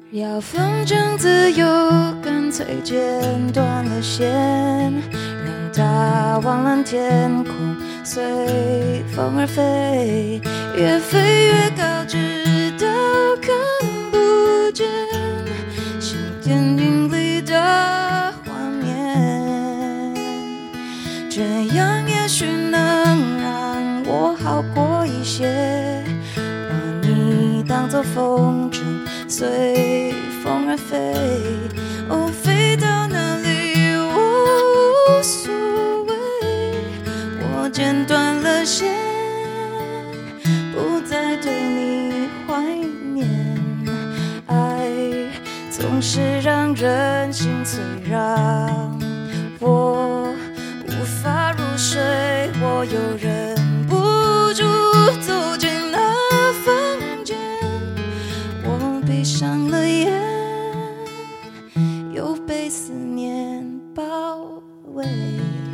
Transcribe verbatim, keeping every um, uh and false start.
要风筝自由，干脆剪断了线，让它往蓝天空随风而飞，越飞越高，直到看不见，像电影里的画面。这样也许能让我好过一些，把你当作风筝，随风而飞，哦，飞到哪里我无所谓。我剪断了线，不再对你怀念。爱总是让人心碎，让我无法入睡，我又忍不住走进那房间，我闭上了眼，又被思念包围。